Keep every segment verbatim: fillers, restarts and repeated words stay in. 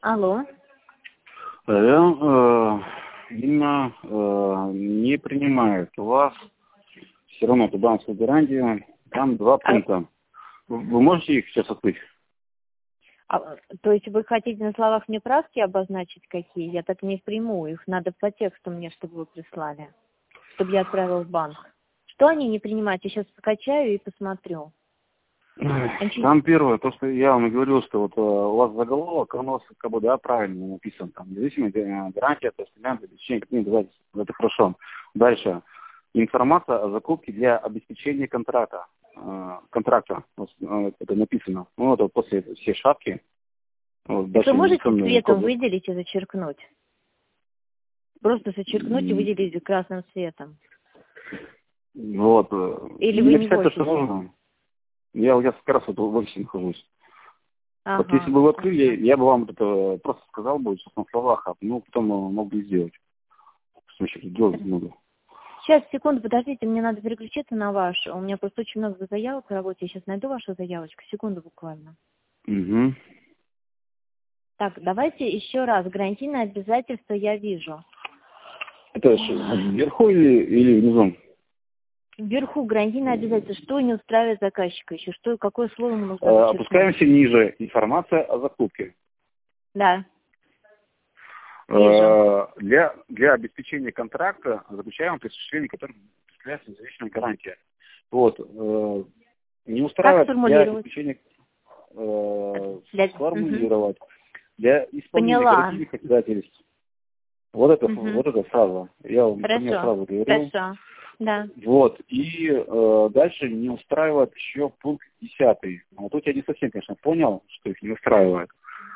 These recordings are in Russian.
Алло. Я э, именно э, не принимает у вас все равно эту банковскую гарантию. Там два А, пункта. Вы вы можете их сейчас открыть? а, то есть вы хотите на словах мне правки обозначить какие? Я так не приму. Их надо по тексту мне, чтобы вы прислали. Чтобы я отправила в банк. Что они не принимают? Я сейчас скачаю и посмотрю. Они... Там первое, то, что я вам говорил, что вот э, у вас заголовок, у нас как бы, да, правильно написан, там, независимая э, гарантия, то есть гарантия обеспечения каких обязательств, это хорошо. Дальше. Информация о закупке для обеспечения контракта. Э, контракта, вот, э, это написано. Ну, это вот после всей шапки. Вот, Вы дальше можете цветом коды. выделить и зачеркнуть? Просто зачеркнуть и выделить красным цветом. Вот. э, Или вы Мне не в писать то, что офисе? нужно. Я, я как раз вот в офисе нахожусь. Ага. Вот если бы вы открыли, я, я бы вам вот это просто сказал бы сейчас на словах, а ну потом э, мог бы сделать. Что еще тут делать много. Сейчас, секунду, подождите, мне надо переключиться на вашу. У меня просто очень много заявок в работе. Я сейчас найду вашу заявочку. Секунду буквально. Угу. Так, давайте еще раз. Гарантийное обязательство я вижу. Это ж вверху или, или внизу? Вверху гарантийное обязательство. Что не устраивает заказчика еще? Что, какое слово ему нужно Э, зачеркнуть? опускаемся ниже. Информация о закупке. Да. Вижу. Э, для, для обеспечения контракта заключаем осуществление, которое представляется независимая гарантия. Вот. Э, не Как устраивает для сформулировать? обеспечения э, Для... сформулировать. Угу. Для исполнения Поняла. гарантийных обязательств. Вот это, Угу. вот это фраза. Я вам мне Хорошо. сразу говорил. Хорошо. Да. Вот. И э, дальше не устраивает еще пункт десятый. Вот тут я не совсем, конечно, понял, что их не устраивает.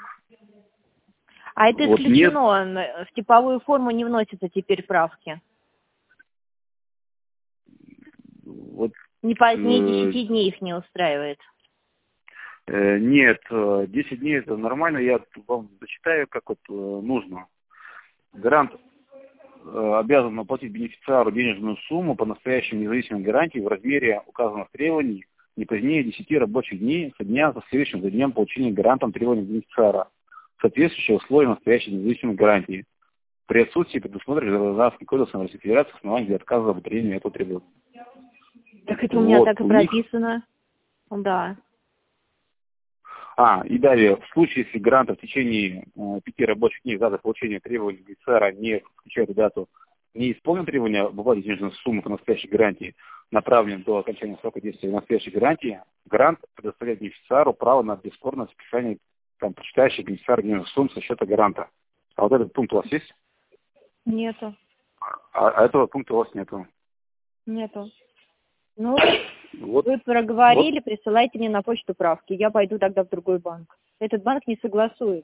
А это Вот исключено. нет. В типовую форму не вносятся теперь правки. Вот, Не позднее э, десяти дней их не устраивает. э, нет, э, десять дней это нормально, я вам зачитаю, как вот э, нужно. Гарант э, обязан оплатить бенефициару денежную сумму по настоящей независимой гарантии в размере указанных требований не позднее десяти рабочих дней со дня, следующим за днем получения гарантом требований бенефициара, соответствующие условия настоящей независимой гарантии. При отсутствии предусмотренных гражданским кодексом Российской Федерации оснований для отказа в удовлетворении этого требования. Так это у меня Вот, так и у них... прописано. Да. А, и далее, в случае, если грант в течение э, пяти рабочих дней даты получения требований бенефициара не включает дату, не исполнен требования об оплате денежной суммы по настоящей гарантии, направлен до окончания срока действия настоящей гарантии, грант предоставляет бенефициару право на бесспорное списание там, причитающих бенефициару денежных сумм со счета гаранта. А вот этот пункт у вас есть? Нету. А, а этого пункта у вас нету. Нету. Ну, Вот, вы проговорили, вот. Присылайте мне на почту правки. Я пойду тогда в другой банк. Этот банк не согласует.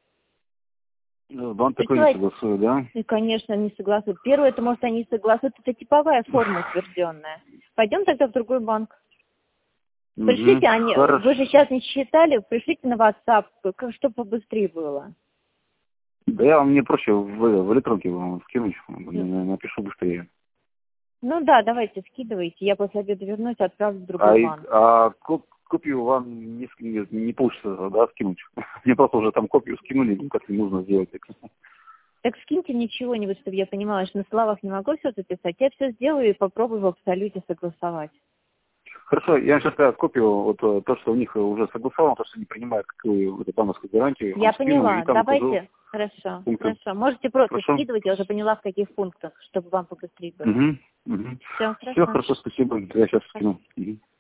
банк такой Присылайте. не согласует, да? И, конечно, не согласуют. Первое, это, может, они согласуют. Это типовая форма утвержденная. Пойдем тогда в другой банк. Пришлите, они, вы же сейчас не считали, пришлите на WhatsApp, чтобы побыстрее было. Да я вам, мне проще в, в электронке вам скинуть, напишу быстрее. Ну да, давайте, скидывайте. Я после обеда вернусь, отправлю в другой А, банк. а коп, копию вам не, не, не получится, да, скинуть? Мне просто уже там копию скинули, как не нужно сделать. Так скиньте мне чего-нибудь, чтобы я понимала, что на словах не могу все записать. Я все сделаю и попробую в абсолюте согласовать. Хорошо, я сейчас сказал копию, вот то, что у них уже согласовано, то, что не принимают какую вот, банковскую гарантию. Я скину, поняла, давайте, укажу хорошо, пункты. хорошо. Можете просто Хорошо? скидывать, я уже поняла, в каких пунктах, чтобы вам побыстрее было. Угу, угу. Все, хорошо. Все, хорошо, спасибо, я сейчас скину. Угу.